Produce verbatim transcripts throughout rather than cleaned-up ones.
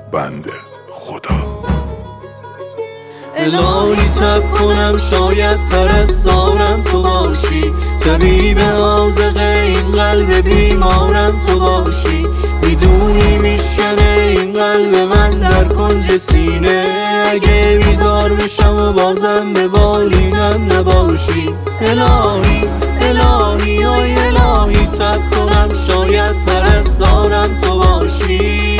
بنده خدا. الهی تب کنم شاید پرستارم تو باشی، طبیب حاذق این قلب بیمارم تو باشی. میدونی میشکنه این قلب من در کنج سینه، اگه بیدار بشم و بازم به بالینم نباشی. الهی الهی آی الهی تب کنم شاید پرستارم تو باشی.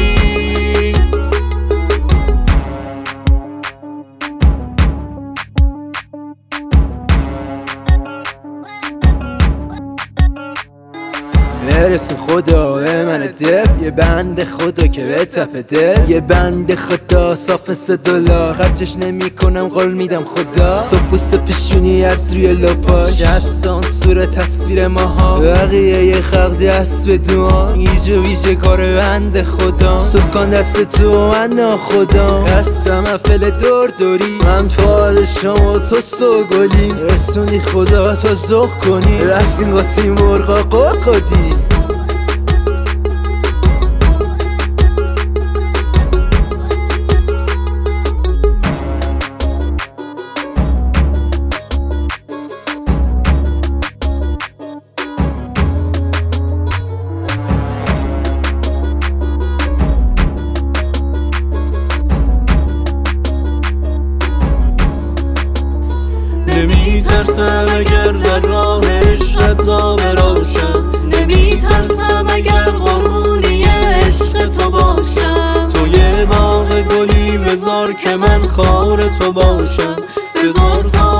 برسون خدا به من دل، یه بند خدا که به تپ دل، یه بند خدا صاف مثل دلار، خرجش نمی کنم قول میدم خدا. صبح بوسه پیشونی از روی لپاش، حدسان صورت تصویر ماها، بقیه یه خلق دست به دعا، ایجا ویژه کار بند خدا. سکان دست تو و من ناخدا، هستم افل دور دوری، من پادشام و تو سوگلی، رسونی خدا تا زخ کنی، رفتیم قاطی مرغا قد قدی. نمیترسم اگر در راه عشقت آب روشم، نمیترسم اگر قربونی عشق تو باشم. تو یه باغ گلی بذار که من خار تو باشم، بذار تا